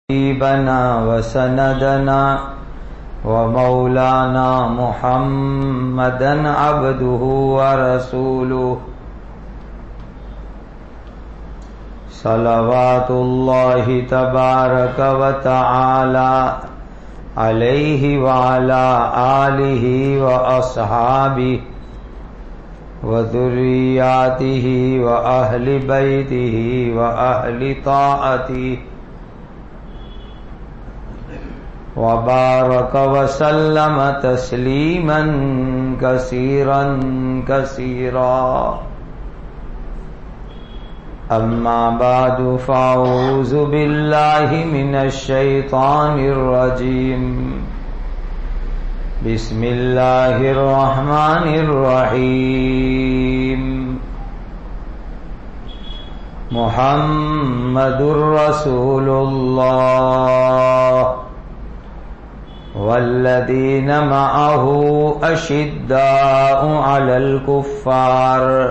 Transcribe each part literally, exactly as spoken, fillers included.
حبيبنا وسندنا ومولانا محمدا عبده ورسوله صلوات الله تبارك وتعالى عليه وعلى آله وأصحابه وذرياته وأهل بيته وأهل طاعته وبارك وسلم تسليما كثيرا كثيرا. أما بعد فأعوذ بالله من الشيطان الرجيم. بسم الله الرحمن الرحيم. محمد رسول الله والذين معه أشداء على الكفار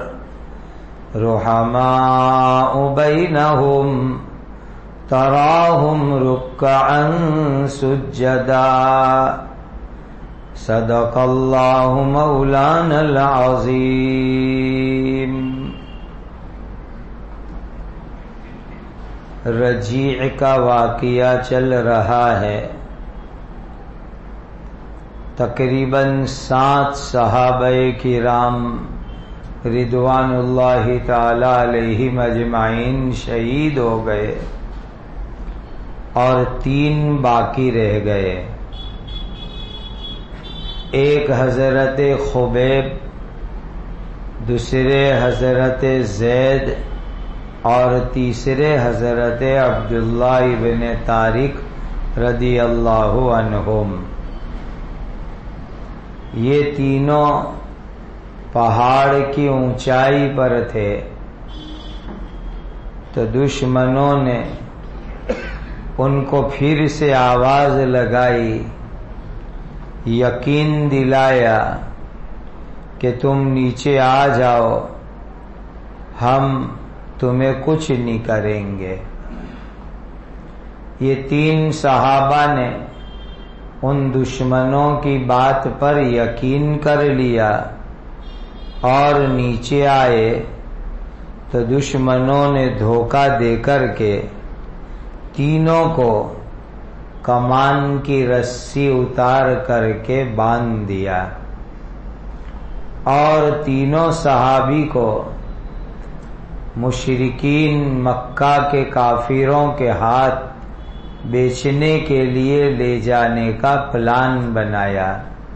رحماء بينهم تراهم ركعا سجدا. صدق الله مولانا العظيم. رجیع کا واقعہ چل رہا ہے. تقریباً سات صحابہ کرام رضوان اللہ تعالی علیہم اجمعین شہید ہو گئے اور تین باقی رہ گئے. ایک حضرت خبیب، دوسرے حضرت زید اور تیسرے حضرت عبداللہ ابن طارق رضی اللہ عنہم. یہ تینوں پہاڑ کی اونچائی پر تھے تو دشمنوں نے ان کو پھر سے آواز لگائی، یقین دلایا کہ تم نیچے آ جاؤ، ہم تمہیں کچھ نہیں کریں گے. یہ تین صحابہ نے ان دشمنوں کی بات پر یقین کر لیا اور نیچے آئے تو دشمنوں نے دھوکہ دے کر کے تینوں کو کمان کی رسی اتار کر کے باندھ دیا اور تینوں صحابی کو مشرکین مکہ کے کافروں کے ہاتھ بیچنے کے لیے لے جانے کا پلان بنایا.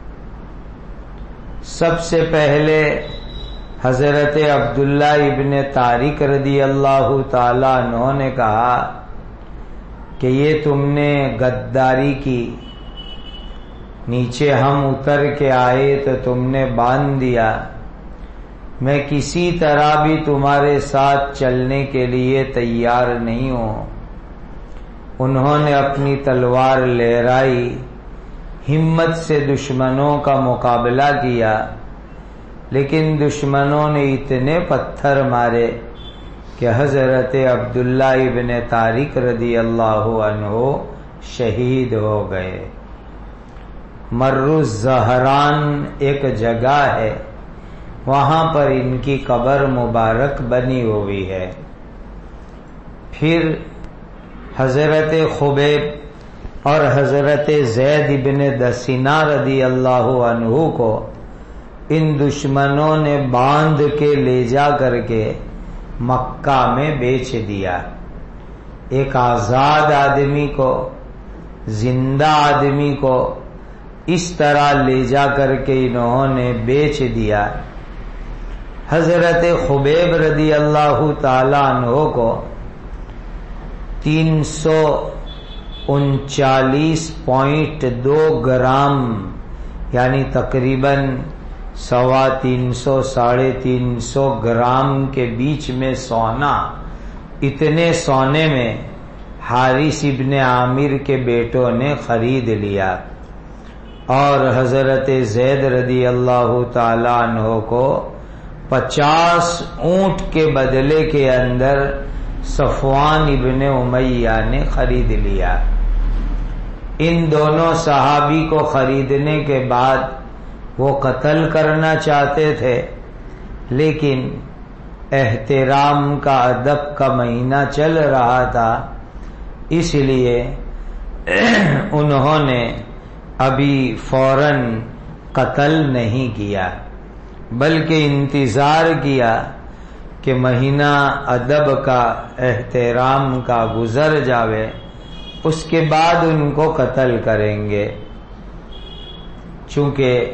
سب سے پہلے حضرت عبداللہ ابن طارق رضی اللہ تعالی عنہ نے کہا کہ یہ تم نے غداری کی، نیچے ہم اتر کے آئے تو تم نے باندھ دیا، میں کسی طرح بھی تمہارے ساتھ چلنے کے لیے تیار نہیں ہوں. انہوں نے اپنی تلوار لہرائی، ہمت سے دشمنوں کا مقابلہ کیا، لیکن دشمنوں نے اتنے پتھر مارے کہ حضرت عبداللہ ابن طارق رضی اللہ عنہ شہید ہو گئے. مر الزہران ایک جگہ ہے، وہاں پر ان کی قبر مبارک بنی ہوئی ہے. پھر حضرت خبیب اور حضرت زید ابن دسینہ رضی اللہ عنہ کو ان دشمنوں نے باندھ کے لے جا کر کے مکہ میں بیچ دیا. ایک آزاد آدمی کو، زندہ آدمی کو اس طرح لے جا کر کے انہوں نے بیچ دیا. حضرت خبیب رضی اللہ تعالی عنہ کو تین سو انچالیس پوائنٹ دو گرام یعنی تقریباً سوا تین سو ساڑھے تین سو گرام کے بیچ میں سونا، اتنے سونے میں حارث ابن عامر کے بیٹوں نے خرید لیا اور حضرت زید رضی اللہ تعالی عنہ کو پچاس اونٹ کے بدلے کے اندر صفوان ابن امیہ نے خرید لیا۔ ان دونوں صحابی کو خریدنے کے بعد وہ قتل کرنا چاہتے تھے، لیکن احترام کا ادب کا مہینہ چل رہا تھا، اس لیے انہوں نے ابھی فوراً قتل نہیں کیا، بلکہ انتظار کیا کہ مہینہ ادب کا احترام کا گزر جاوے، اس کے بعد ان کو قتل کریں گے۔ چونکہ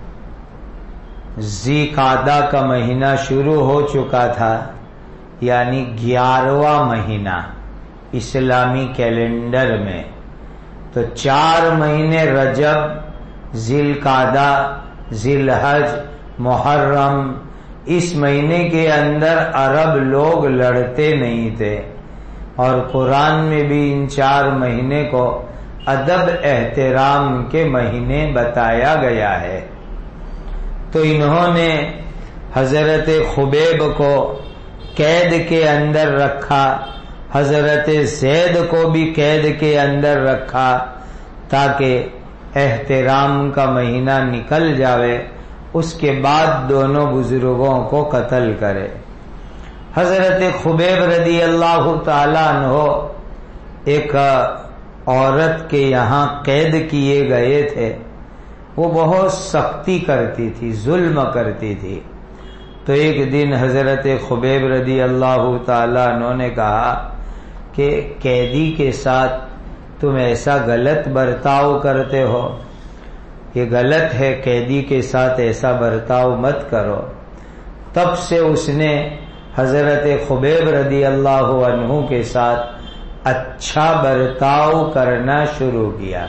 ذی قعدہ کا مہینہ شروع ہو چکا تھا، یعنی گیارہواں مہینہ اسلامی کیلنڈر میں، تو چار مہینے رجب، ذی القعدہ، ذی الحج، محرم، اس مہینے کے اندر عرب لوگ لڑتے نہیں تھے، اور قرآن میں بھی ان چار مہینے کو ادب احترام کے مہینے بتایا گیا ہے۔ تو انہوں نے حضرت خبیب کو قید کے اندر رکھا، حضرت زید کو بھی قید کے اندر رکھا، تاکہ احترام کا مہینہ نکل جاوے، اس کے بعد دونوں بزرگوں کو قتل کرے۔ حضرت خبیب رضی اللہ تعالیٰ عنہ ایک عورت کے یہاں قید کیے گئے تھے، وہ بہت سختی کرتی تھی، ظلم کرتی تھی۔ تو ایک دن حضرت خبیب رضی اللہ تعالیٰ عنہ نے کہا کہ قیدی کے ساتھ تم ایسا غلط برتاؤ کرتے ہو، یہ غلط ہے، قیدی کے ساتھ ایسا برتاؤ مت کرو۔ تب سے اس نے حضرت خبیب رضی اللہ عنہ کے ساتھ اچھا برتاؤ کرنا شروع کیا۔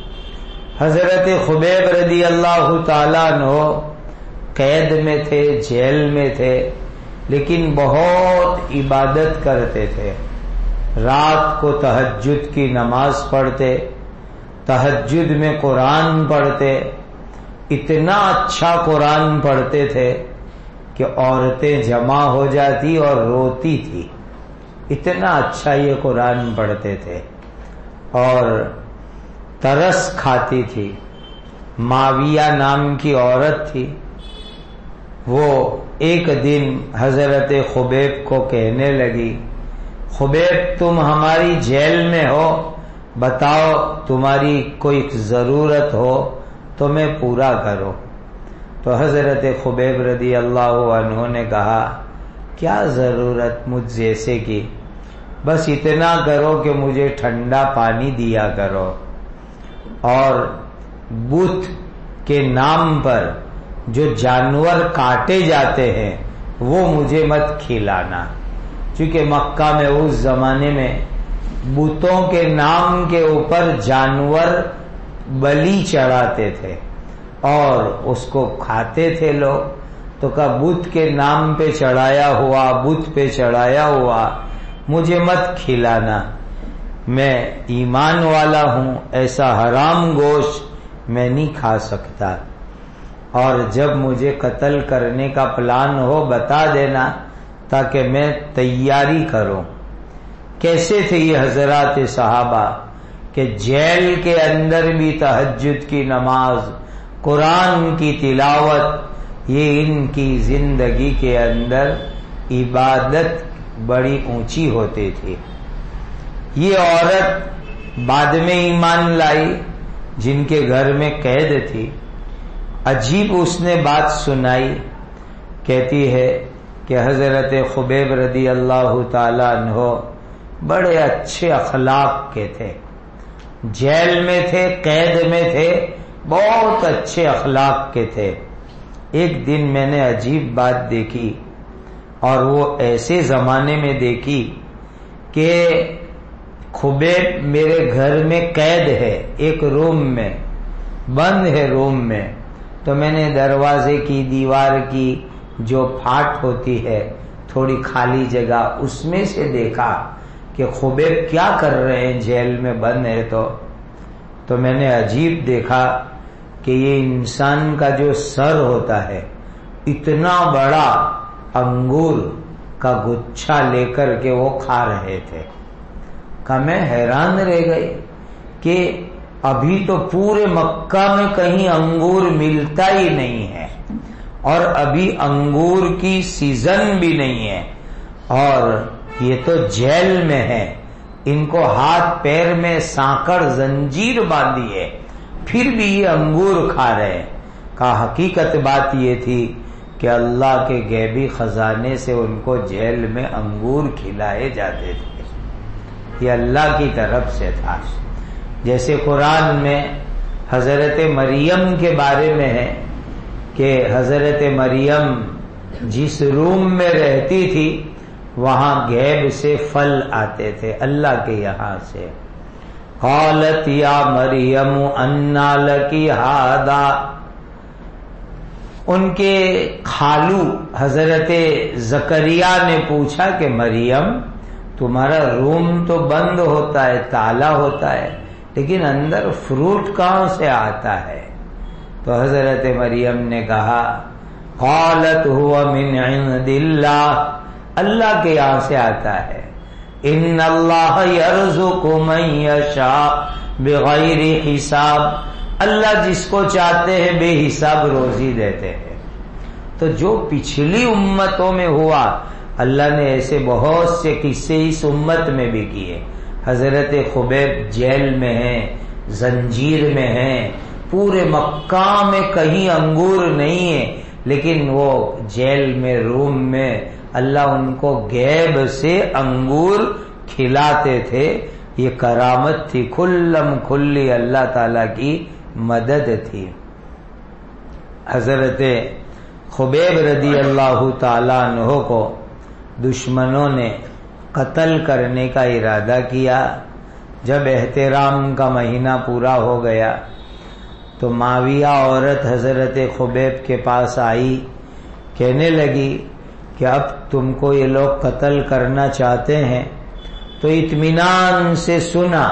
حضرت خبیب رضی اللہ تعالیٰ عنہ قید میں تھے، جیل میں تھے، لیکن بہت عبادت کرتے تھے۔ رات کو تہجد کی نماز پڑھتے، تہجد میں قرآن پڑھتے، اتنا اچھا قرآن پڑھتے تھے کہ عورتیں جمع ہو جاتی اور روتی تھی، اتنا اچھا یہ قرآن پڑھتے تھے، اور ترس کھاتی تھی۔ معاویہ نام کی عورت تھی، وہ ایک دن حضرت خبیب کو کہنے لگی، خبیب تم ہماری جیل میں ہو، بتاؤ تمہاری کوئی ضرورت ہو تو میں پورا کرو۔ تو حضرت خبیب رضی اللہ عنہ نے کہا کیا ضرورت مجھ جیسے کی، بس اتنا کرو کہ مجھے ٹھنڈا پانی دیا کرو، اور بت کے نام پر جو جانور کاٹے جاتے ہیں وہ مجھے مت کھلانا، چونکہ مکہ میں اس زمانے میں بتوں کے نام کے اوپر جانور بلی چڑھاتے تھے اور اس کو کھاتے تھے لوگ۔ تو کہا بت کے نام پہ چڑھایا ہوا، بت پہ چڑھایا ہوا مجھے مت کھلانا، میں ایمان والا ہوں، ایسا حرام گوشت میں نہیں کھا سکتا، اور جب مجھے قتل کرنے کا پلان ہو بتا دینا تاکہ میں تیاری کروں۔ کیسے تھے یہ حضرات صحابہ کہ جیل کے اندر بھی تہجد کی نماز، قرآن کی تلاوت، یہ ان کی زندگی کے اندر عبادت بڑی اونچی ہوتی تھی۔ یہ عورت بعد میں ایمان لائی، جن کے گھر میں قید تھی، عجیب اس نے بات سنائی، کہتی ہے کہ حضرت خبیب رضی اللہ تعالی عنہ بڑے اچھے اخلاق کے تھے، جیل میں تھے، قید میں تھے، بہت اچھے اخلاق کے تھے۔ ایک دن میں نے عجیب بات دیکھی، اور وہ ایسے زمانے میں دیکھی کہ خبیب میرے گھر میں قید ہے، ایک روم میں بند ہے، روم میں، تو میں نے دروازے کی، دیوار کی جو پھاٹ ہوتی ہے، تھوڑی خالی جگہ، اس میں سے دیکھا کہ خبیب کیا کر رہے ہیں، جیل میں بند ہے۔ تو تو میں نے عجیب دیکھا کہ یہ انسان کا جو سر ہوتا ہے اتنا بڑا انگور کا گچھا لے کر کے وہ کھا رہے تھے. کہ میں حیران رہ گئی کہ ابھی تو پورے مکہ میں کہیں انگور ملتا ہی نہیں ہے اور ابھی انگور کی سیزن بھی نہیں ہے اور یہ تو جیل میں ہے, ان کو ہاتھ پیر میں سانکڑ زنجیر باندھی ہے, پھر بھی یہ انگور کھا رہے ہیں. کہا حقیقت بات یہ تھی کہ اللہ کے غیبی خزانے سے ان کو جیل میں انگور کھلائے جاتے تھے, یہ اللہ کی طرف سے تھا. جیسے قرآن میں حضرت مریم کے بارے میں ہے کہ حضرت مریم جس روم میں رہتی تھی وہاں غیب سے پھل آتے تھے اللہ کے یہاں سے. قالت یا مریم انا لکی ھذا, ان کے خالو حضرت زکریا نے پوچھا کہ مریم تمہارا روم تو بند ہوتا ہے, تالا ہوتا ہے, لیکن اندر فروٹ کہاں سے آتا ہے؟ تو حضرت مریم نے کہا قالت هو من عند اللہ, اللہ کے یہاں سے آتا ہے. ان اللہ یرزق من یشاء بغیر حساب, اللہ جس کو چاہتے ہیں بے حساب روزی دیتے ہیں. تو جو پچھلی امتوں میں ہوا اللہ نے ایسے بہت سے قصے اس امت میں بھی کیے. حضرت خبیب جیل میں ہیں, زنجیر میں ہیں, پورے مکہ میں کہیں انگور نہیں ہے, لیکن وہ جیل میں روم میں اللہ ان کو غیب سے انگور کھلاتے تھے. یہ کرامت تھی, کھلم کھلی اللہ تعالی کی مدد تھی. حضرت خبیب رضی اللہ تعالیٰ عنہ کو دشمنوں نے قتل کرنے کا ارادہ کیا. جب احترام کا مہینہ پورا ہو گیا تو معاویہ عورت حضرت خبیب کے پاس آئی, کہنے لگی کہ اب تم کو یہ لوگ قتل کرنا چاہتے ہیں تو اطمینان سے سنا,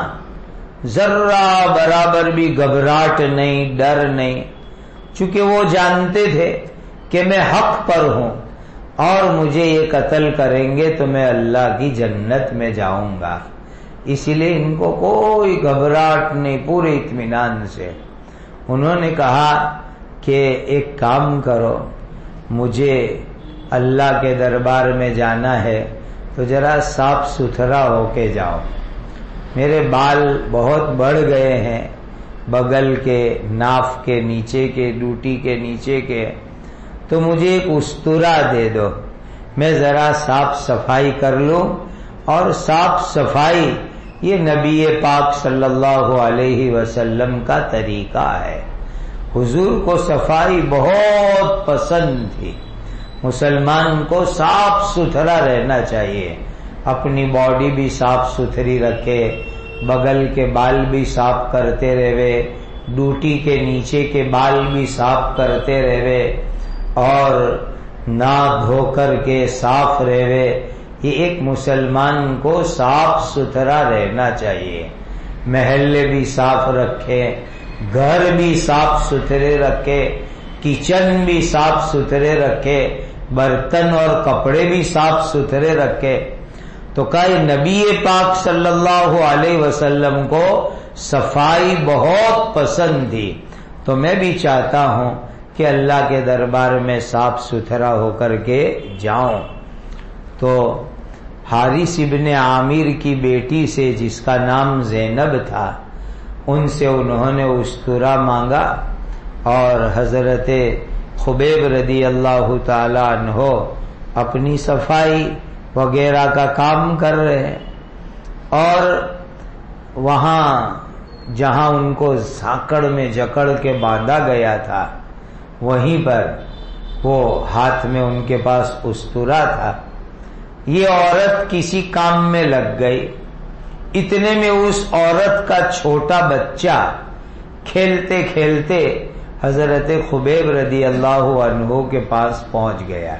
ذرہ برابر بھی گھبراہٹ نہیں, ڈر نہیں, چونکہ وہ جانتے تھے کہ میں حق پر ہوں اور مجھے یہ قتل کریں گے تو میں اللہ کی جنت میں جاؤں گا. اسی لیے ان کو کوئی گھبراہٹ نہیں, پورے اطمینان سے. انہوں نے کہا کہ ایک کام کرو, مجھے اللہ کے دربار میں جانا ہے تو ذرا صاف ستھرا ہو کے جاؤ, میرے بال بہت بڑھ گئے ہیں, بغل کے, ناف کے نیچے کے, ڈوٹی کے نیچے کے, تو مجھے ایک استورا دے دو, میں ذرا صاف صفائی کر لوں. اور صاف صفائی یہ نبی پاک صلی اللہ علیہ وسلم کا طریقہ ہے. حضور کو صفائی بہت پسند تھی. مسلمان کو صاف ستھرا رہنا چاہیے, اپنی باڈی بھی صاف ستھری رکھے, بغل کے بال بھی صاف کرتے رہے, ڈوٹی کے نیچے کے بال بھی صاف کرتے رہے اور نہ دھو کر کے صاف رہے. یہ ایک مسلمان کو صاف ستھرا رہنا چاہیے. محلے بھی صاف رکھے, گھر بھی صاف ستھرے رکھے, کچن بھی صاف ستھرے رکھے, برتن اور کپڑے بھی صاف ستھرے رکھے. تو کہ نبی پاک صلی اللہ علیہ وسلم کو صفائی بہت پسند تھی, تو میں بھی چاہتا ہوں کہ اللہ کے دربار میں صاف ستھرا ہو کر کے جاؤں. تو حارث ابن عامر کی بیٹی سے جس کا نام زینب تھا, ان سے انہوں نے استورا مانگا اور حضرت خبیب رضی اللہ تعالی عنہ اپنی صفائی وغیرہ کا کام کر رہے ہیں. اور وہاں جہاں ان کو ساکڑ میں جکڑ کے باندھا گیا تھا وہیں پر وہ ہاتھ میں ان کے پاس استورا تھا. یہ عورت کسی کام میں لگ گئی, اتنے میں اس عورت کا چھوٹا بچہ کھیلتے کھیلتے حضرت خبیب رضی اللہ عنہ کے پاس پہنچ گیا.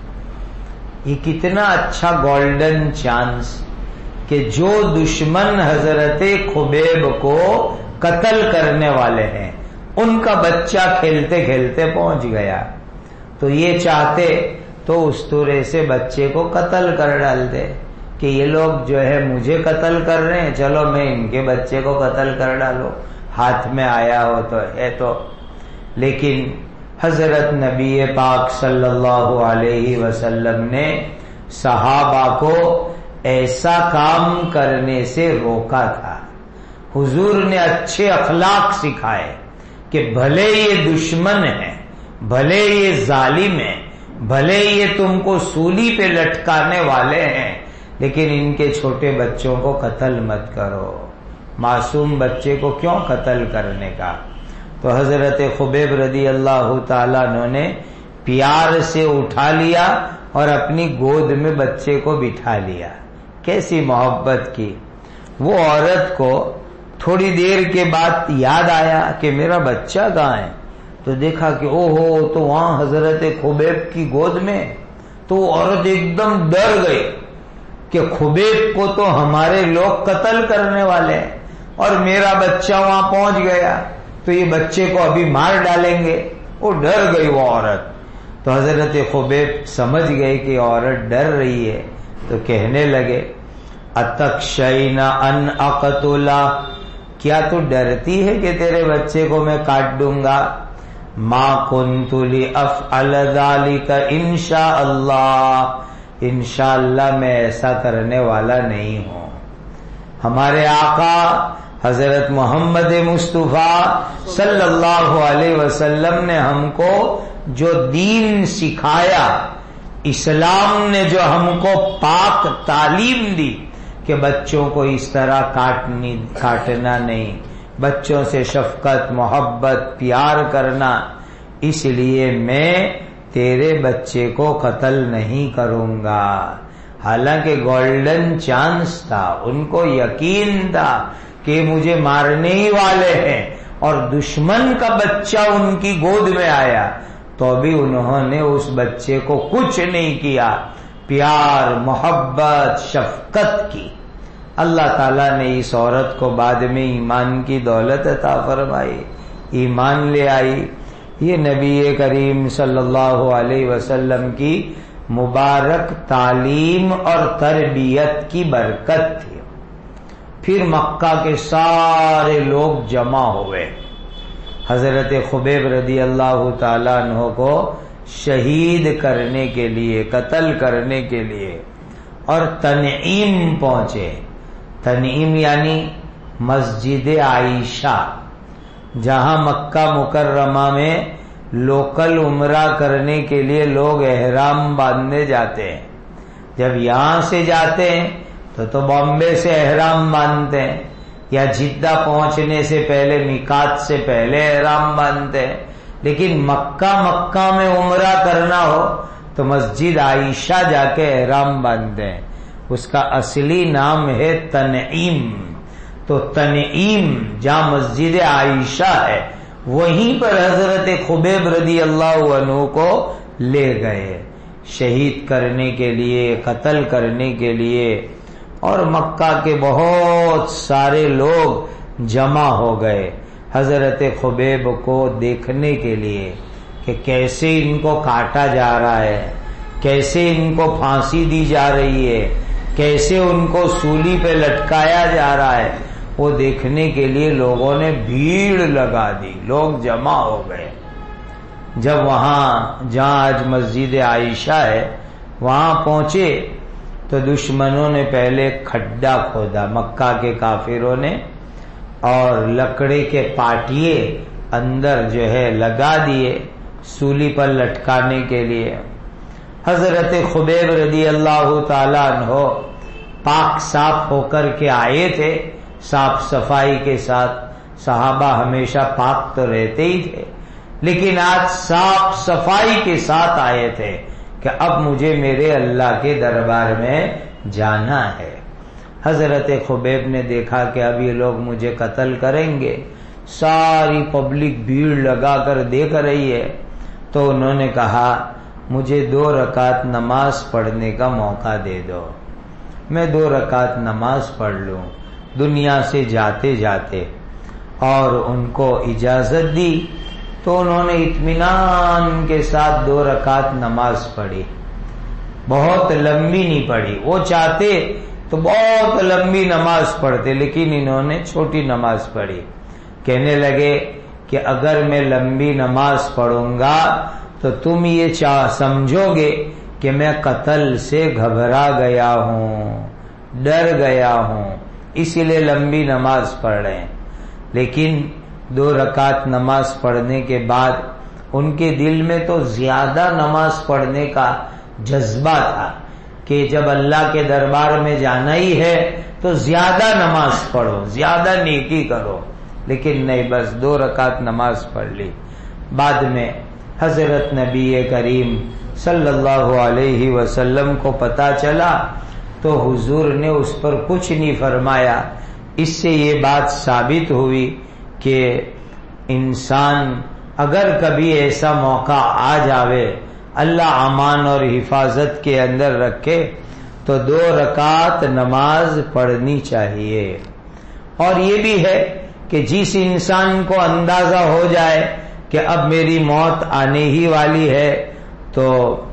یہ کتنا اچھا گولڈن چانس کہ جو دشمن حضرت خبیب کو قتل کرنے والے ہیں ان کا بچہ کھیلتے کھیلتے پہنچ گیا. تو یہ چاہتے تو استورے سے بچے کو قتل کر ڈالتے کہ یہ لوگ جو ہے مجھے قتل کر رہے ہیں، چلو میں ان کے بچے کو قتل کر ڈالو، ہاتھ میں آیا ہو تو ہے تو۔ لیکن حضرت نبی پاک صلی اللہ علیہ وسلم نے صحابہ کو ایسا کام کرنے سے روکا تھا۔ حضور نے اچھے اخلاق سکھائے کہ بھلے یہ دشمن ہے، بھلے یہ ظالم ہے، بھلے یہ تم کو سولی پہ لٹکانے والے ہیں، لیکن ان کے چھوٹے بچوں کو قتل مت کرو۔ معصوم بچے کو کیوں قتل کرنے کا؟ تو حضرت خبیب رضی اللہ تعالیٰ عنہ نے پیار سے اٹھا لیا اور اپنی گود میں بچے کو بٹھا لیا۔ کیسی محبت کی۔ وہ عورت کو تھوڑی دیر کے بعد یاد آیا کہ میرا بچہ کہاں ہے، تو دیکھا کہ او ہو تو وہاں حضرت خبیب کی گود میں۔ تو وہ عورت ایک دم ڈر گئی کہ خبیب کو تو ہمارے لوگ قتل کرنے والے ہیں اور میرا بچہ وہاں پہنچ گیا تو یہ بچے کو ابھی مار ڈالیں گے۔ وہ ڈر گئی وہ عورت۔ تو حضرت خبیب سمجھ گئے کہ عورت ڈر رہی ہے تو کہنے لگے اتخشین ان اقتلا، کیا تو ڈرتی ہے کہ تیرے بچے کو میں کاٹ دوں گا؟ ما کنت لافعل ذلک انشاء اللہ، انشاءاللہ میں ایسا کرنے والا نہیں ہوں۔ ہمارے آقا حضرت محمد مصطفیٰ صلی اللہ علیہ وسلم نے ہم کو جو دین سکھایا، اسلام نے جو ہم کو پاک تعلیم دی کہ بچوں کو اس طرح کاٹنی کاٹنا نہیں، بچوں سے شفقت محبت پیار کرنا، اس لیے میں تیرے بچے کو قتل نہیں کروں گا۔ حالانکہ گولڈن چانس تھا، ان کو یقین تھا کہ مجھے مارنے ہی والے ہیں، اور دشمن کا بچہ ان کی گود میں آیا تو بھی انہوں نے اس بچے کو کچھ نہیں کیا، پیار محبت شفقت کی۔ اللہ تعالیٰ نے اس عورت کو بعد میں ایمان کی دولت عطا فرمائی، ایمان لے آئی۔ یہ نبی کریم صلی اللہ علیہ وسلم کی مبارک تعلیم اور تربیت کی برکت تھی۔ پھر مکہ کے سارے لوگ جمع ہوئے حضرت خبیب رضی اللہ تعالیٰ عنہ کو شہید کرنے کے لیے، قتل کرنے کے لیے، اور تنعیم پہنچے۔ تنعیم یعنی مسجد عائشہ، جہاں مکہ مکرمہ میں لوکل عمرہ کرنے کے لیے لوگ احرام باندھنے جاتے ہیں۔ جب یہاں سے جاتے ہیں تو تو بامبے سے احرام باندھتے ہیں، یا جدہ پہنچنے سے پہلے میقات سے پہلے احرام باندھتے ہیں، لیکن مکہ مکہ میں عمرہ کرنا ہو تو مسجد عائشہ جا کے احرام باندھتے ہیں۔ اس کا اصلی نام ہے تنعیم۔ تو تنعیم جہاں مسجد عائشہ ہے وہیں پر حضرت خبیب رضی اللہ عنہ کو لے گئے شہید کرنے کے لیے، قتل کرنے کے لیے، اور مکہ کے بہت سارے لوگ جمع ہو گئے حضرت خبیب کو دیکھنے کے لیے کہ کیسے ان کو کاٹا جا رہا ہے، کیسے ان کو پھانسی دی جا رہی ہے، کیسے ان کو سولی پہ لٹکایا جا رہا ہے۔ وہ دیکھنے کے لیے لوگوں نے بھیڑ لگا دی، لوگ جمع ہو گئے۔ جب وہاں جہاں آج مسجد عائشہ ہے وہاں پہنچے تو دشمنوں نے پہلے کھڈا کھودا، مکہ کے کافروں نے، اور لکڑے کے پاٹیے اندر جو ہے لگا دیے سولی پر لٹکانے کے لیے۔ حضرت خبیب رضی اللہ تعالی عنہ پاک صاف ہو کر کے آئے تھے، صاف صفائی کے ساتھ۔ صحابہ ہمیشہ پاک تو رہتے ہی تھے، لیکن آج صاف صفائی کے ساتھ آئے تھے کہ اب مجھے میرے اللہ کے دربار میں جانا ہے۔ حضرت خبیب نے دیکھا کہ اب یہ لوگ مجھے قتل کریں گے، ساری پبلک بھیڑ لگا کر دیکھ رہی ہے، تو انہوں نے کہا مجھے دو رکعت نماز پڑھنے کا موقع دے دو، میں دو رکعت نماز پڑھ لوں دنیا سے جاتے جاتے۔ اور ان کو اجازت دی تو انہوں نے اطمینان کے ساتھ دو رکعت نماز پڑھی۔ بہت لمبی نہیں پڑھی. وہ چاہتے تو بہت لمبی نماز پڑھتے, لیکن انہوں نے چھوٹی نماز پڑھی. کہنے لگے کہ اگر میں لمبی نماز پڑھوں گا تو تم یہ چاہ سمجھو گے کہ میں قتل سے گھبرا گیا ہوں, ڈر گیا ہوں, اسی لیے لمبی نماز پڑھ رہے ہیں. لیکن دو رکعت نماز پڑھنے کے بعد ان کے دل میں تو زیادہ نماز پڑھنے کا جذبہ تھا کہ جب اللہ کے دربار میں جانا ہی ہے تو زیادہ نماز پڑھو, زیادہ نیکی کرو. لیکن نہیں, بس دو رکعت نماز پڑھ لی. بعد میں حضرت نبی کریم صلی اللہ علیہ وسلم کو پتا چلا تو حضور نے اس پر کچھ نہیں فرمایا. اس سے یہ بات ثابت ہوئی کہ انسان اگر کبھی ایسا موقع آ جاوے اللہ امان اور حفاظت کے اندر رکھے تو دو رکعت نماز پڑھنی چاہیے. اور یہ بھی ہے کہ جس انسان کو اندازہ ہو جائے کہ اب میری موت آنے ہی والی ہے تو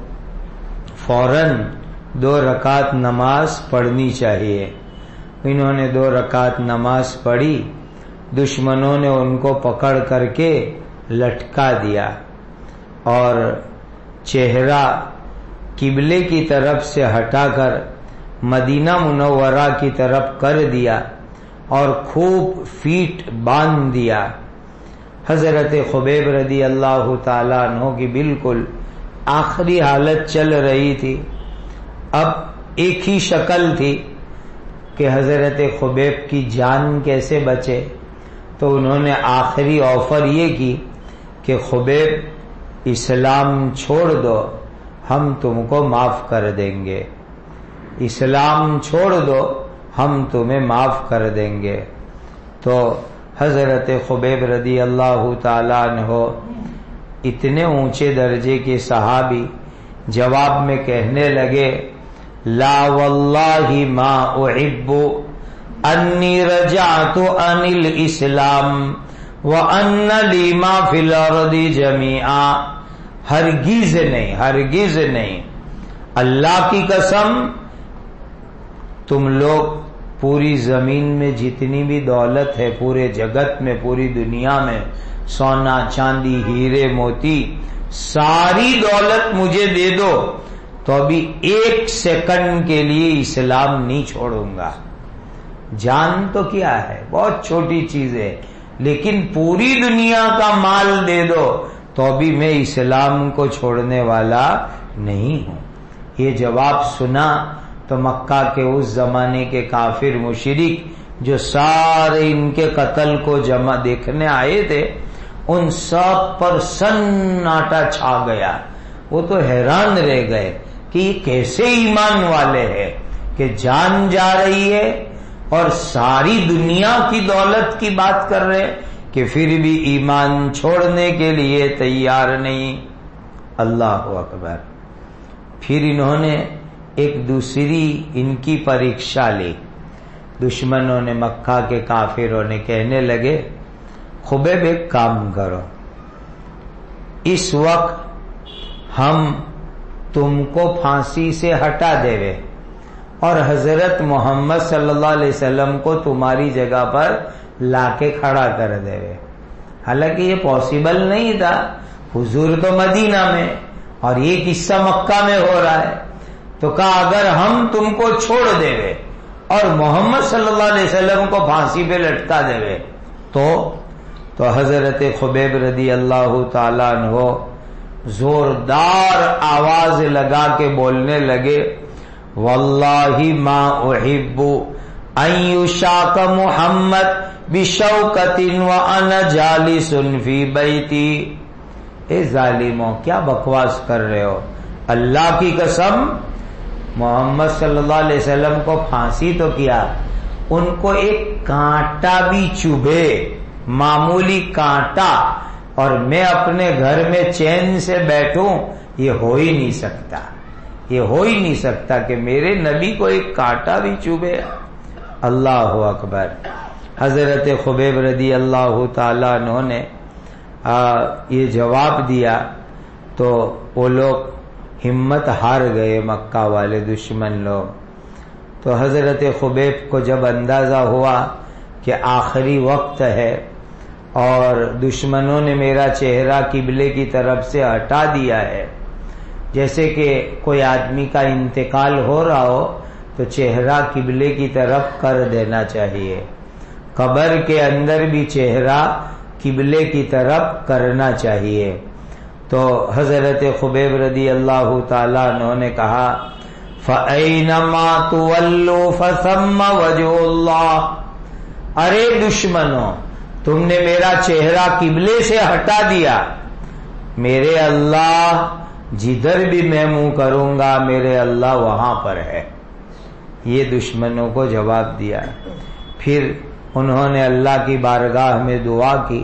فوراً دو رکعت نماز پڑھنی چاہیے. انہوں نے دو رکعت نماز پڑھی. دشمنوں نے ان کو پکڑ کر کے لٹکا دیا اور چہرہ قبلے کی طرف سے ہٹا کر مدینہ منورہ کی طرف کر دیا اور خوب فیٹ باندھ دیا. حضرت خبیب رضی اللہ تعالیٰ عنہ کی بالکل آخری حالت چل رہی تھی. اب ایک ہی شکل تھی کہ حضرت خبیب کی جان کیسے بچے. تو انہوں نے آخری آفر یہ کی کہ خبیب اسلام چھوڑ دو, ہم تم کو معاف کر دیں گے. اسلام چھوڑ دو, ہم تمہیں معاف کر دیں گے. تو حضرت خبیب رضی اللہ تعالیٰ عنہ اتنے اونچے درجے کے صحابی جواب میں کہنے لگے لا واللہ ما احب انی رجعت عن الاسلام وان لی ما فی الارض جمیعا. ہرگز نہیں, ہرگز نہیں, اللہ کی قسم تم لوگ پوری زمین میں جتنی بھی دولت ہے, پورے جگت میں, پوری دنیا میں, سونا چاندی ہیرے موتی, ساری دولت مجھے دے دو تو ابھی ایک سیکنڈ کے لیے اسلام نہیں چھوڑوں گا. جان تو کیا ہے, بہت چھوٹی چیز ہے, لیکن پوری دنیا کا مال دے دو تو ابھی میں اسلام کو چھوڑنے والا نہیں ہوں. یہ جواب سنا تو مکہ کے اس زمانے کے کافر مشرک جو سارے ان کے قتل کو جمع دیکھنے آئے تھے, ان سب پر سناٹا چھا گیا. وہ تو حیران رہ گئے کہ یہ کیسے ایمان والے ہیں کہ جان جا رہی ہے اور ساری دنیا کی دولت کی بات کر رہے کہ پھر بھی ایمان چھوڑنے کے لیے تیار نہیں. اللہ اکبر. پھر انہوں نے ایک دوسری ان کی پریکشا لی. دشمنوں نے, مکہ کے کافروں نے کہنے لگے خبیب ایک کام کرو, اس وقت ہم تم کو پھانسی سے ہٹا دے اور حضرت محمد صلی اللہ علیہ وسلم کو تمہاری جگہ پر لا کے کھڑا کر دے. حالانکہ یہ پاسبل نہیں تھا, حضور تو مدینہ میں اور یہ قصہ مکہ میں ہو رہا ہے. تو کہا اگر ہم تم کو چھوڑ دے اور محمد صلی اللہ علیہ وسلم کو پھانسی پہ لٹکا دے تو تو حضرت خبیب رضی اللہ تعالیٰ عنہ زوردار آواز لگا کے بولنے لگے واللہ ما احب ان یشاک محمد بشوکت وانا جالس فی بیتی. اے ظالموں, کیا بکواس کر رہے ہو, اللہ کی قسم محمد صلی اللہ علیہ وسلم کو پھانسی تو کیا, ان کو ایک کانٹا بھی چبھے, معمولی کانٹا, اور میں اپنے گھر میں چین سے بیٹھوں, یہ ہو ہی نہیں سکتا, یہ ہو ہی نہیں سکتا کہ میرے نبی کو ایک کانٹا بھی چبھے. اللہ اکبر. حضرت خبیب رضی اللہ تعالیٰ عنہ نے آ, یہ جواب دیا تو وہ لوگ ہمت ہار گئے مکہ والے دشمن لوگ. تو حضرت خبیب کو جب اندازہ ہوا کہ آخری وقت ہے اور دشمنوں نے میرا چہرہ قبلے کی طرف سے ہٹا دیا ہے، جیسے کہ کوئی آدمی کا انتقال ہو رہا ہو تو چہرہ قبلے کی طرف کر دینا چاہیے، قبر کے اندر بھی چہرہ قبلے کی طرف کرنا چاہیے. تو حضرت خبیب رضی اللہ تعالیٰ عنہ نے کہا فَأَيْنَمَا تُوَلُّوا فَثَمَّ وَجْهُ اللَّهِ، ارے دشمنوں، تم نے میرا چہرہ قبلے سے ہٹا دیا، میرے اللہ جدھر بھی میں منہ کروں گا میرے اللہ وہاں پر ہے. یہ دشمنوں کو جواب دیا. پھر انہوں نے اللہ کی بارگاہ میں دعا کی،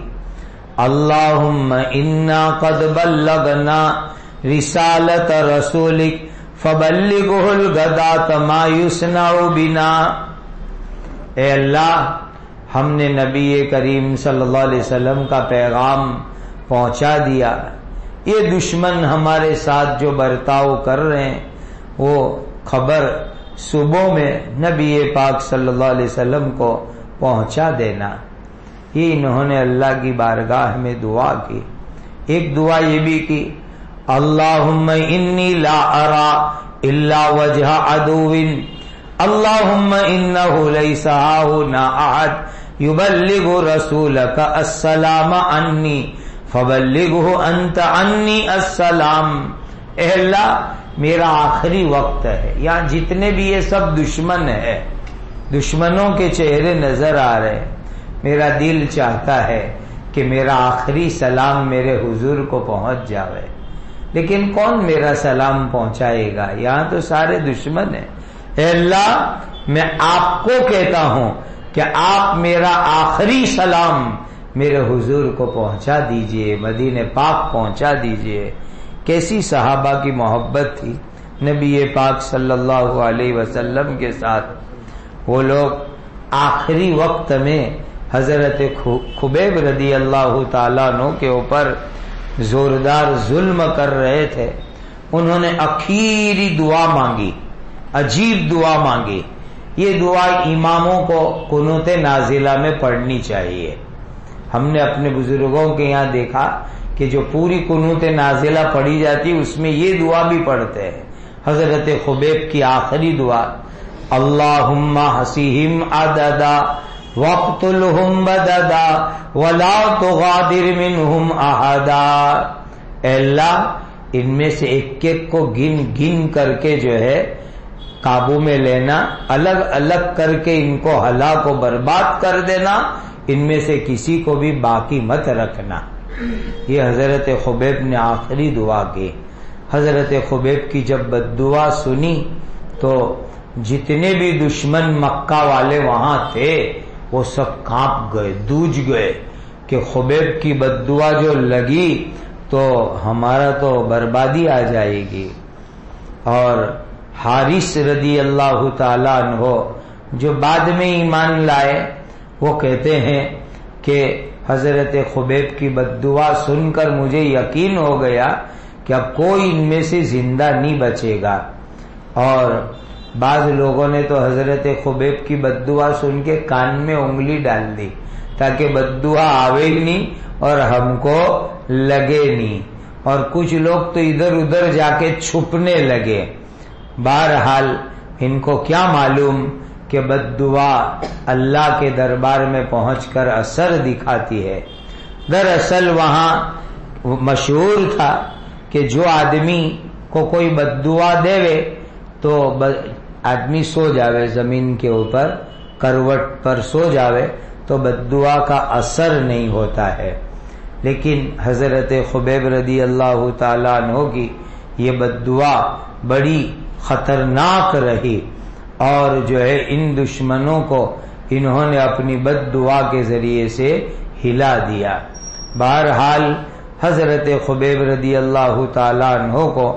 اللہم انا قد بلغنا رسالت رسولک فبلغہ الغداة ما یصنع بنا. اے اللہ، ہم نے نبی کریم صلی اللہ علیہ وسلم کا پیغام پہنچا دیا، یہ دشمن ہمارے ساتھ جو برتاؤ کر رہے ہیں وہ خبر صبح میں نبی پاک صلی اللہ علیہ وسلم کو پہنچا دینا. یہ انہوں نے اللہ کی بارگاہ میں دعا کی. ایک دعا یہ بھی کی، اللہم انی لا ارا الا وجہ عدو، اللہم انہ لیس ہاہنا احد یبلغ رسولک السلام عنی فبلغہ انت عنی السلام. اے اللہ، میرا آخری وقت ہے، یہاں جتنے بھی یہ سب دشمن ہے، دشمنوں کے چہرے نظر آ رہے ہیں. میرا دل چاہتا ہے کہ میرا آخری سلام میرے حضور کو پہنچ جاوے، لیکن کون میرا سلام پہنچائے گا؟ یہاں تو سارے دشمن ہیں. اے اللہ، میں آپ کو کہتا ہوں کہ آپ میرا آخری سلام میرے حضور کو پہنچا دیجئے، مدینہ پاک پہنچا دیجئے. کیسی صحابہ کی محبت تھی نبی پاک صلی اللہ علیہ وسلم کے ساتھ. وہ لوگ آخری وقت میں حضرت خبیب رضی اللہ تعالیٰ عنہ کے اوپر زوردار ظلم کر رہے تھے. انہوں نے اخیری دعا مانگی، عجیب دعا مانگی. یہ دعا اماموں کو قنوت نازلہ میں پڑھنی چاہیے. ہم نے اپنے بزرگوں کے یہاں دیکھا کہ جو پوری قنوت نازلہ پڑھی جاتی اس میں یہ دعا بھی پڑھتے ہیں. حضرت خبیب کی آخری دعا، اللہم حسیہم عددا وقتلہم بددا ولا تغادر منہم احدا. اے اللہ، ان میں سے ایک ایک کو گن گن کر کے جو ہے قابو میں لینا، الگ الگ کر کے ان کو ہلاک و برباد کر دینا، ان میں سے کسی کو بھی باقی مت رکھنا. یہ حضرت خبیب نے آخری دعا کی. حضرت خبیب کی جب بد دعا سنی تو جتنے بھی دشمن مکہ والے وہاں تھے وہ سب کانپ گئے، دوج گئے کہ خبیب کی بد دعا جو لگی تو ہمارا تو بربادی آ جائے گی. اور حارث رضی اللہ تعالیٰ عنہ جو بعد میں ایمان لائے، وہ کہتے ہیں کہ حضرت خبیب کی بد دعا سن کر مجھے یقین ہو گیا کہ اب کوئی ان میں سے زندہ نہیں بچے گا. اور بعض لوگوں نے تو حضرت خبیب کی بد دعا سن کے کان میں انگلی ڈال دی تاکہ بد دعا آوے نہیں اور ہم کو لگے نہیں. اور کچھ لوگ تو ادھر ادھر جا کے چھپنے لگے. بہرحال ان کو کیا معلوم کہ بد دعا اللہ کے دربار میں پہنچ کر اثر دکھاتی ہے. دراصل وہاں مشہور تھا کہ جو آدمی کو کوئی بد دعا دے تو آدمی سو جاوے، زمین کے اوپر کروٹ پر سو جاوے تو بد دعا کا اثر نہیں ہوتا ہے. لیکن حضرت خبیب رضی اللہ تعالیٰ عنہ کی یہ بد دعا بڑی خطرناک رہی اور جو ہے ان دشمنوں کو انہوں نے اپنی بد دعا کے ذریعے سے ہلا دیا. بہرحال حضرت خبیب رضی اللہ تعالیٰ عنہ کو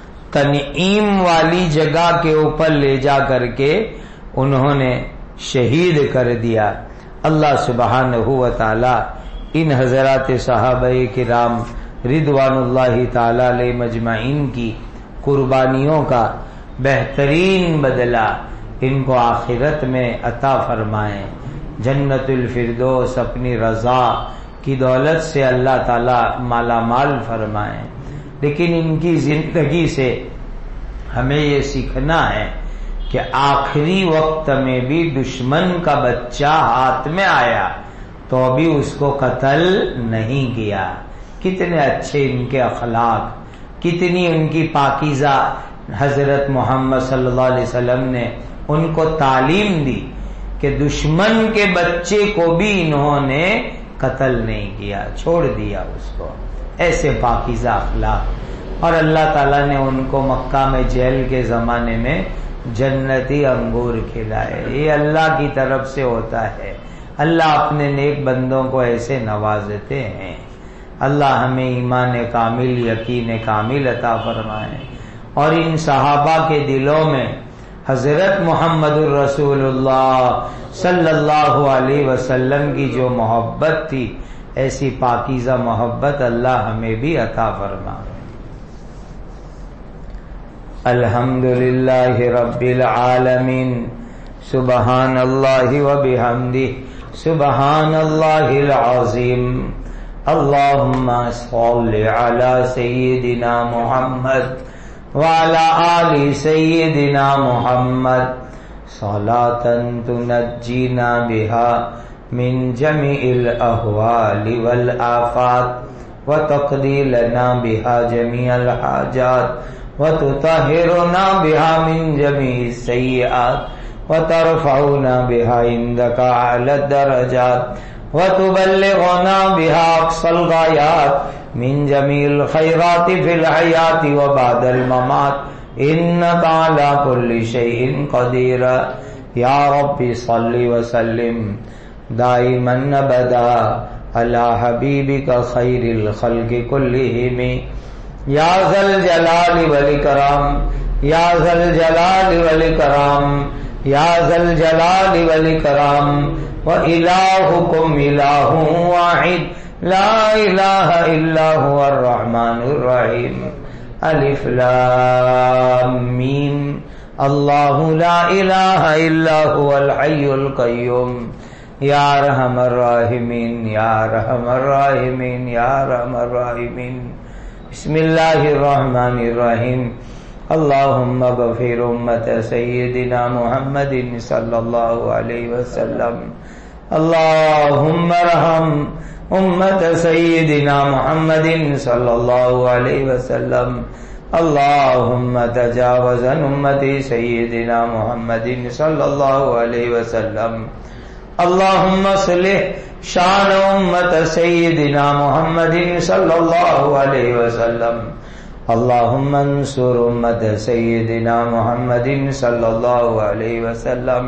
تنعیم والی جگہ کے اوپر لے جا کر کے انہوں نے شہید کر دیا. اللہ سبحانہ و تعالی ان حضرات صحابہ کرام رضوان اللہ تعالی علیہ مجمعین کی قربانیوں کا بہترین بدلہ ان کو آخرت میں عطا فرمائیں. جنت الفردوس اپنی رضا کی دولت سے اللہ تعالی مالا مال فرمائیں. لیکن ان کی زندگی سے ہمیں یہ سیکھنا ہے کہ آخری وقت میں بھی دشمن کا بچہ ہاتھ میں آیا تو بھی اس کو قتل نہیں کیا. کتنے اچھے ان کے اخلاق، کتنی ان کی پاکیزہ حضرت محمد صلی اللہ علیہ وسلم نے ان کو تعلیم دی کہ دشمن کے بچے کو بھی انہوں نے قتل نہیں کیا، چھوڑ دیا اس کو. ایسے پاکیزہ اخلاق. اور اللہ تعالیٰ نے ان کو مکہ میں جیل کے زمانے میں جنتی انگور کھلائے. یہ اللہ کی طرف سے ہوتا ہے. اللہ اپنے نیک بندوں کو ایسے نوازتے ہیں. اللہ ہمیں ایمان کامل، یقین کامل عطا فرمائے. اور ان صحابہ کے دلوں میں حضرت محمد الرسول اللہ صلی اللہ علیہ وسلم کی جو محبت تھی، ایسی پاکیزہ محبت اللہ ہمیں بھی عطا فرمائے. الحمدللہ رب العالمین. سبحان اللہ و بحمدہ سبحان اللہ العظیم. اللہم صل علی سیدنا محمد وعلى آل سيدنا محمد صلاة تنجينا بها من جميع الأهوال والآفات وتقضي لنا بها جميع الحاجات وتطهرنا بها من جميع السيئات وترفعنا بها عندك أعلى الدرجات وتبلغنا بها أقصى الغايات من جميع الخيرات في الحياة وبعد الممات إنك على كل شيء قدير. يا رب صل وسلم دائما أبدا على حبيبك خير الخلق كلهم. يا ذا الجلال والإكرام يا ذا الجلال والإكرام يا ذا الجلال والإكرام. وإلهكم إله واحد لا الہ الا هو الرحمن الرحیم. الف لام میم. اللہ لا الہ الا هو الحی القیوم. یا ارحم الراحمین یا ارحم الراحمین یا ارحم الراحمین. بسم اللہ الرحمن الرحیم. اللہم اغفر امت سیدنا محمد صلی اللہ علیہ وسلم. اللہم ارحم امت سیدنا محمد صلی اللہ علیہ وسلم. اللہم تجاوز عن امت سیدنا محمد صلی اللہ علیہ وسلم. اللہم اصلح شان امت سیدنا محمد صلی اللہ علیہ وسلم. اللہم انصر امت سیدنا محمد صلی اللہ علیہ وسلم.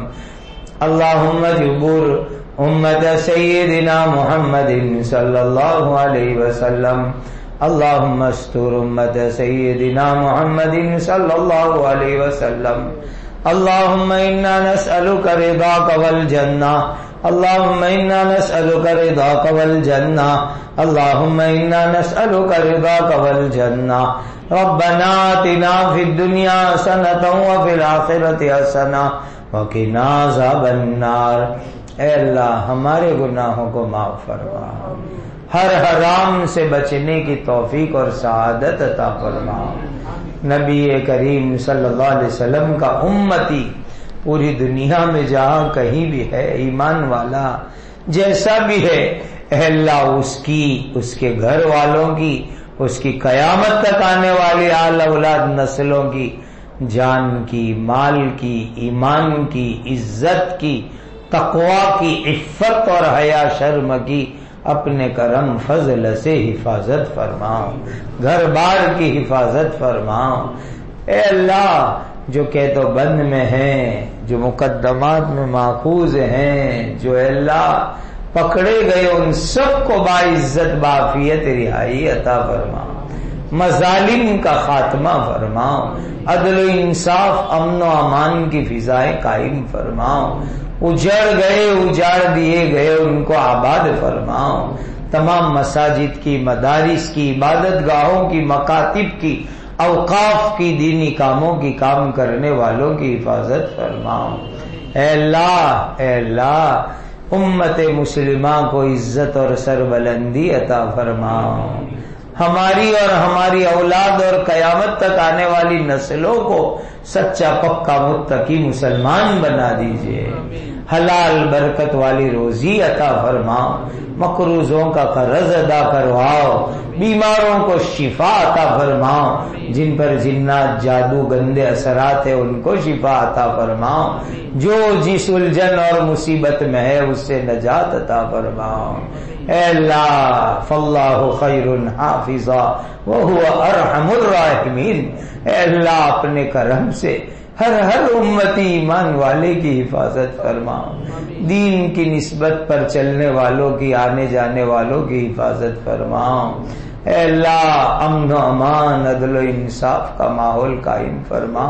اللہم جبر امت سیدنا محمد صلی اللہ علیہ وسلم. اللہم استر امت سیدنا محمد صلی اللہ علیہ وسلم. اللہم انا نسألک رضاک والجنہ. اللہم انا نسألک رضاک والجنہ. اللہم انا نسألک رضاک والجنہ. ربنا آتنا فی الدنیا حسنۃ وفی الآخرۃ حسنۃ وقنا عذاب النار. اے اللہ ہمارے گناہوں کو معاف فرما، ہر حرام سے بچنے کی توفیق اور سعادت عطا فرما. نبی کریم صلی اللہ علیہ وسلم کا امتی پوری دنیا میں جہاں کہیں بھی ہے، ایمان والا جیسا بھی ہے، اے اللہ اس کی، اس کے گھر والوں کی، اس کی قیامت تک آنے والی آل اولاد نسلوں کی جان کی، مال کی، ایمان کی، عزت کی، تقوی کی، عفت اور حیا شرم کی اپنے کرم فضل سے حفاظت فرماؤ، گھر بار کی حفاظت فرماؤ. اے اللہ جو قید و بند میں ہیں، جو مقدمات میں ماخوذ ہیں، جو اے اللہ پکڑے گئے، ان سب کو باعزت بعافیت رہائی عطا فرماؤ. مظالم کا خاتمہ فرماؤ. عدل و انصاف، امن و امان کی فضائیں قائم فرماؤ. اجڑ گئے، اجاڑ دیے گئے ان کو آباد فرماؤ. تمام مساجد کی، مدارس کی، عبادت گاہوں کی، مکاتب کی اوقاف کی دینی کاموں کی کام کرنے والوں کی حفاظت فرماؤ۔ اے اللہ اے اللہ امت مسلمہ کو عزت اور سربلندی عطا فرماؤ، ہماری اور ہماری اولاد اور قیامت تک آنے والی نسلوں کو سچا پکا متقی مسلمان بنا دیجئے، حلال برکت والی روزی عطا فرماؤ، مقروضوں کا قرض ادا کرواؤ، بیماروں کو شفا عطا فرماؤ، جن پر جنات جادو گندے اثرات ہیں ان کو شفا عطا فرماؤ، جو جس الجھن اور مصیبت میں ہے اس سے نجات عطا فرماؤ۔ اے اللہ فاللہ خیر حافظا وہو ارحم الراحمین، اے اللہ اپنے کرم سے ہر ہر امتی ایمان والے کی حفاظت فرماؤ، دین کی نسبت پر چلنے والوں کی آنے جانے والوں کی حفاظت فرماؤ۔ اے اللہ امن و امان عدل و انصاف کا ماحول قائم فرماؤ،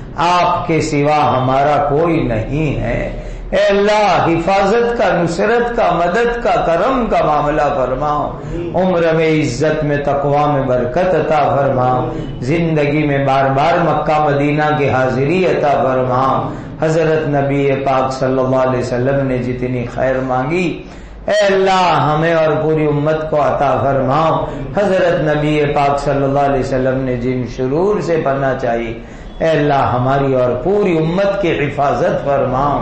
آپ کے سوا ہمارا کوئی نہیں ہے۔ اے اللہ حفاظت کا، نصرت کا، مدد کا، کرم کا معاملہ فرماؤ، عمر میں عزت میں تقوی میں برکت عطا فرماؤ، زندگی میں بار بار مکہ مدینہ کی حاضری عطا فرماؤ۔ حضرت نبی پاک صلی اللہ علیہ وسلم نے جتنی خیر مانگی اے اللہ ہمیں اور پوری امت کو عطا فرماؤ، حضرت نبی پاک صلی اللہ علیہ وسلم نے جن شرور سے پناہ چاہی اے اللہ ہماری اور پوری امت کی حفاظت فرماؤ،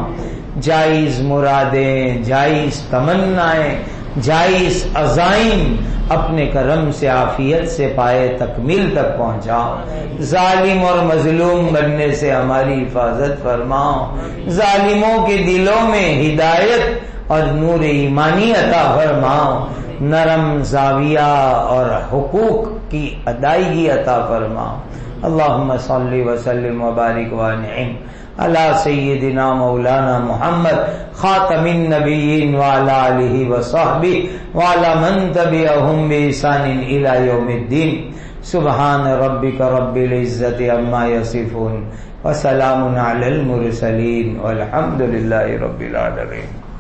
جائز مرادیں، جائز تمنائیں، جائز عزائم اپنے کرم سے عافیت سے پائے تکمیل تک پہنچاؤ، ظالم اور مظلوم بننے سے ہماری حفاظت فرماؤ، ظالموں کے دلوں میں ہدایت اور نور ایمانی عطا فرماؤ، نرم زاویہ اور حقوق کی ادائیگی عطا فرماؤ۔ اللہم صلی وسلم وبارک وانعم علی سیدنا مولانا محمد خاتم النبیین وعلی آلہ وصحبہ وعلی من تبعہم بإحسان الی یوم الدین۔ سبحان ربک رب العزت عما یصفون وسلام علی المرسلین والحمد للہ رب العالمین۔